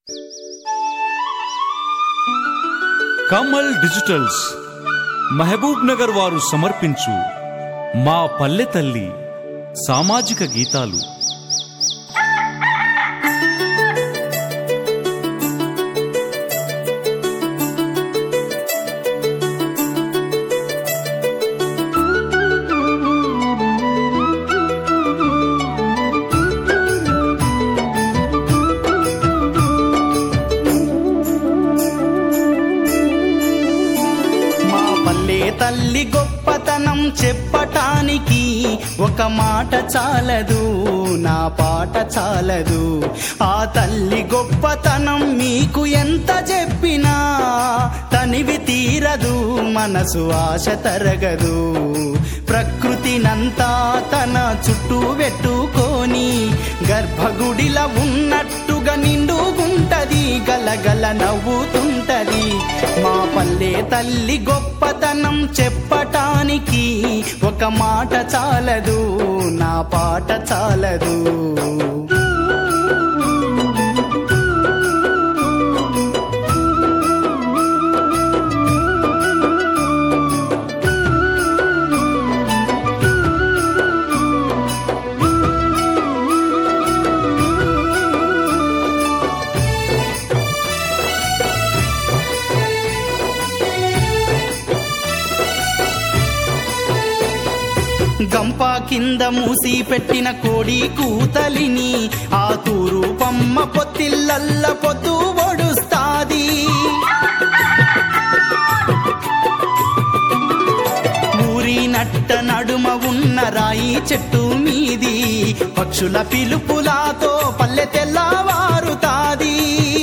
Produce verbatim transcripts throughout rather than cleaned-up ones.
Kamal digitals Mahabub Nagar వారు సమర్పించు మా పల్లె తల్లి సామాజిక గీతాలు. తల్లి గొప్పతనం చెప్పటానికి ఒక మాట చాలదు, నా పాట చాలదు. ఆ తల్లి గొప్పతనం మీకు ఎంత చెప్పినా తనివి తీరదు, మనసు ఆశ తరగదు. ప్రకృతినంతా తన చుట్టూ పెట్టుకొని గర్భగుడిలా ఉన్నట్టుగా నిండుగుంటది, గలగల నవ్వుతుంటది. మా పల్లె తల్లి గొప్పతనం చెప్పటానికి ఒక మాట చాలదు, నా పాట చాలదు. గంప కింద మూసి పెట్టిన కోడి కూతలిని ఆ తూరు పమ్మ పొత్తిళ్ళల్ల పొద్దు ఒడుస్తాది. ఊరి నట్ట నడుమ ఉన్న రాయి చెట్టు మీది పక్షుల పిలుపులాతో పల్లె తెల్లవారుతాది.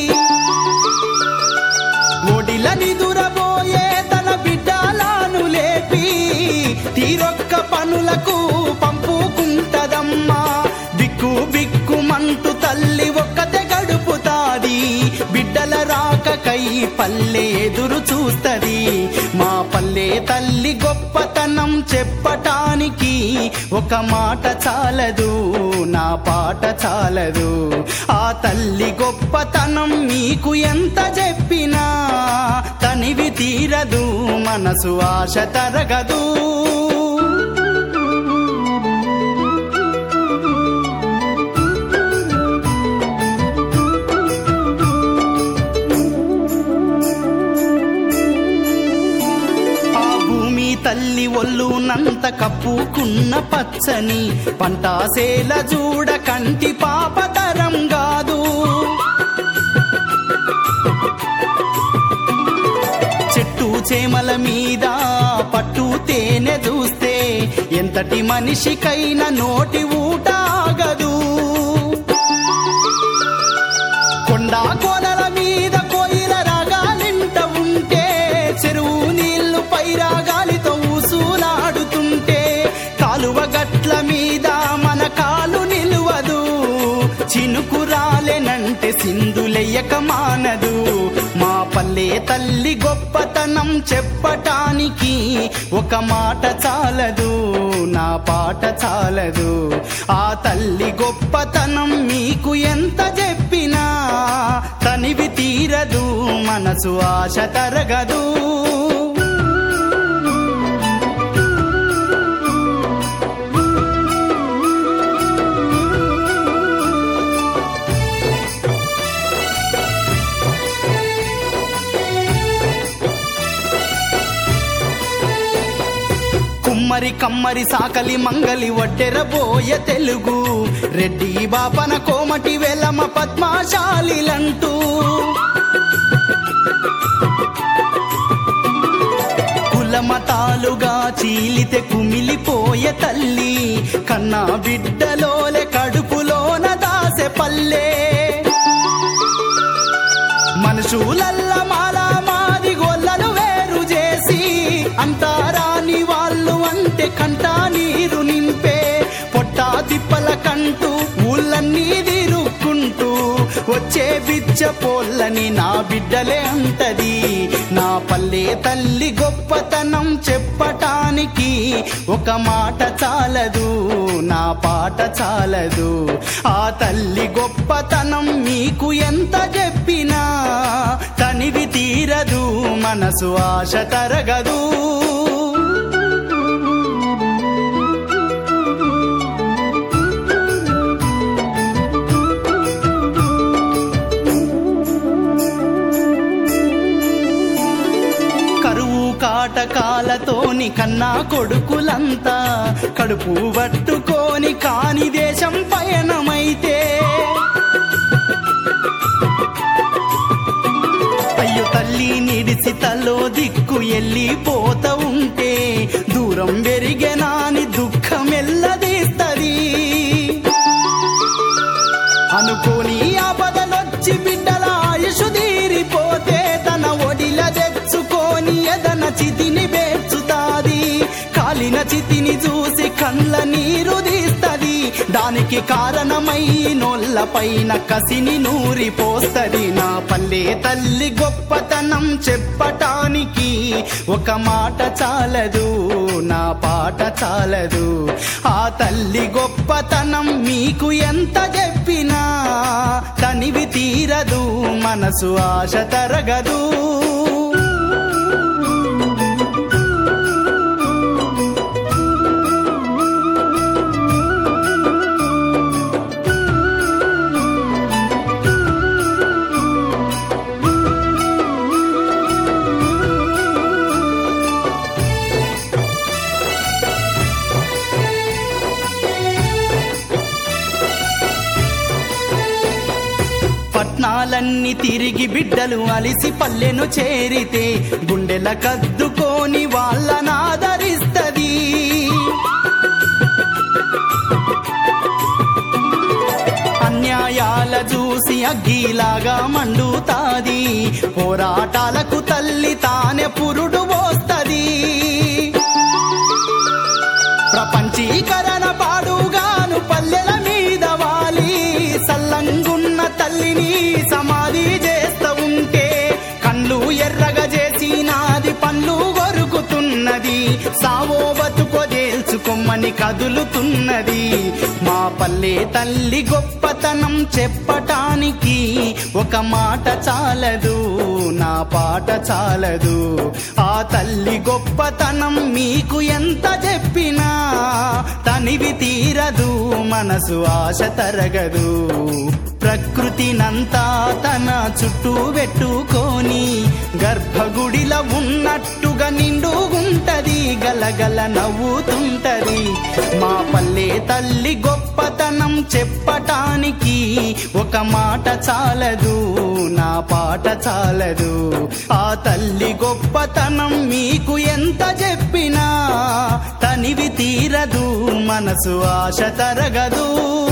ఒడిలని దురబోయే తన బిడ్డలను లేపి తీరొక్క పనులకు పంపుకుంటదమ్మా. బిక్కు బిక్కుమంటూ తల్లి ఒక్కతే గడుపుతాది, బిడ్డల రాకకై పల్లె ఎదురు చూస్తది. మా పల్లె తల్లి గొప్పతనం చెప్పటానికి ఒక మాట చాలదు, నా పాట చాలదు. ఆ తల్లి గొప్పతనం మీకు ఎంత చెప్పినా తనివి తీరదు, మనసు ఆశ తరగదు. తల్లి ఒళ్ళునంత కప్పుకున్న పచ్చని పంటాసేల చూడ కంటి పాపతరం కాదు. చెట్టు చేమల మీద పట్టు తేనె చూస్తే ఎంతటి మనిషికైనా నోటి ఊట ఆగదు. కొండా కోనల మీద కోయిల రాగాలింట ఉంటే చెరువు నీళ్లు పైరాగాలితో ఊసులాడుతుంటే కాలువ గట్ల మీద మన కాలు నిలువదు. చినుకు రాలేనంటే సింధులెయ్యక మానదు. మా పల్లె తల్లి గొప్పతనం చెప్పటానికి ఒక మాట చాలదు, నా పాట చాలదు. ఆ తల్లి గొప్పతనం మీకు ఎంత చెప్పినా తనివి తీరదు, మనసు ఆశ తరగదు. కుమ్మరి కమ్మరి సాకలి మంగలి వడ్డెరబోయ తెలుగు రెడ్డి బాపన కోమటి వెలమ పద్మశాలిలంటూ కులమతాలుగా చీలితే కుమిలిపోయే తల్లి కన్నా బిడ్డలోలే కడుపులోన దాసె పల్లె. మనుషులల్ల మాలా మాది గొల్లలు వేరు చేసి అంతారాని వాళ్ళు అంటే కంటా నీరు నింపే పొట్టా తిప్పల కంటూ ఊళ్ళన్నీ తిరుక్కుంటూ వచ్చే బిచ్చ పోళ్ళని నా బిడ్డలే అంటది. నా పల్లె తల్లి గొప్పతనం చెప్పటానికి ఒక మాట చాలదు, నా పాట చాలదు. ఆ తల్లి గొప్పతనం మీకు ఎంత చెప్పి తనివి తీరదు మనసు ఆశ తరగదు. కాటకాలతోని కన్నా కొడుకులంతా కడుపు పట్టుకొని కాని దేశం పయనమైతే అయ్యో తల్లి నిడిసి తలో దిక్కు ఎల్లిపోత ఉంటే దూరం పెరిగెనాని దుఃఖం ఎల్లదీస్తది. అనుకోని ఆపదలొచ్చి బిడ్డల ఆయుషు తీరిపోతే తన ఒడిల తెచ్చుకొని ఎదన చితిని బేర్చుతాది. కాలిన చితిని చూసి కండ్ల నీరు తీస్తది. దానికి కారణమై నోళ్ళ పైన కసిని నూరి పోస్తది. నా పల్లె తల్లి గొప్పతనం చెప్పటానికి ఒక మాట చాలదు, నా పాట చాలదు. ఆ తల్లి గొప్పతనం మీకు ఎంత చెప్పినా తనివి తీరదు మనసు ఆశ తరగదు. పట్నాలన్నీ తిరిగి బిడ్డలు అలిసి పల్లెను చేరితే గుండెల కద్దుకొని వాళ్ళనాదరిస్తది. అన్యాయాల చూసి అగ్గిలాగా మండుతాది. పోరాటాలకు తల్లి తానే పురుడు పోస్తది. ప్రపంచీకరణ పాడుగాను పల్లెల మీద వాలి సల్లంగున్న తల్లిని సమాధి చేస్తా ఉంటే కళ్ళు ఎర్రగా చేసి నాది పళ్ళు కొరుకుతున్నది. సావో బతుకో దేల్చుకొమ్మని కదులుతున్నది. మా పల్లె తల్లి గొప్పతనం చెప్పటానికి ఒక మాట చాలదు, నా పాట చాలదు. ఆ తల్లి గొప్పతనం మీకు ఎంత చెప్పినా తనివి తీరదు మనసు ఆశ తరగదు. ప్రకృతినంతా తన చుట్టూ పెట్టుకొని గర్భగుడిలో ఉన్నట్టుగా నిండుగుంటది, గలగల నవ్వుతుంటది. మా పల్లె తల్లి గొప్పతనం చెప్పటానికి ఒక మాట చాలదు, నా పాట చాలదు. ఆ తల్లి గొప్పతనం మీకు ఎంత చెప్పినా తనివి తీరదు మనసు ఆశ తరగదు.